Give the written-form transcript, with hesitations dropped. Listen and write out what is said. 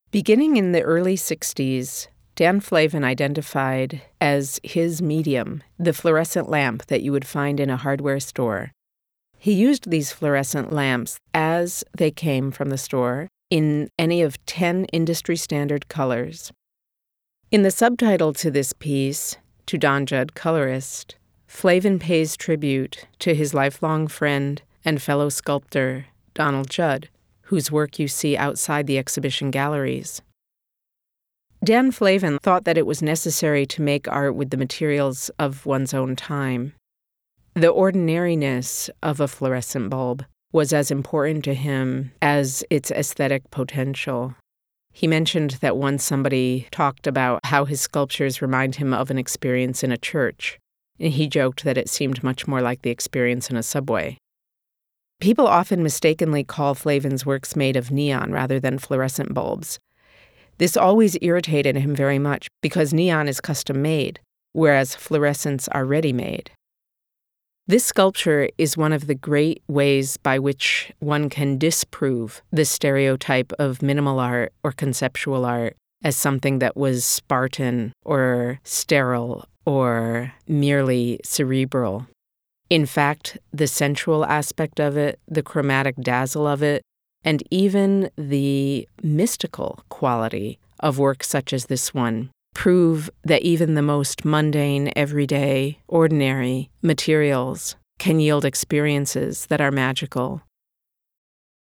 Beginning in the early 60s, Dan Flavin identified as his medium the fluorescent lamp that you would find in a hardware store. He used these fluorescent lamps as they came from the store in any of 10 industry-standard colors. In the subtitle to this piece, To Don Judd, Colorist, Flavin pays tribute to his lifelong friend and fellow sculptor, Donald Judd, whose work you see outside the exhibition galleries. Dan Flavin thought that it was necessary to make art with the materials of one's own time. The ordinariness of a fluorescent bulb was as important to him as its aesthetic potential. He mentioned that once somebody talked about how his sculptures remind him of an experience in a church, and he joked that it seemed much more like the experience in a subway. People often mistakenly call Flavin's works made of neon rather than fluorescent bulbs. This always irritated him very much because neon is custom-made, whereas fluorescents are ready-made. This sculpture is one of the great ways by which one can disprove the stereotype of minimal art or conceptual art as something that was Spartan or sterile or merely cerebral. In fact, the sensual aspect of it, the chromatic dazzle of it, and even the mystical quality of work such as this one prove that even the most mundane, everyday, ordinary materials can yield experiences that are magical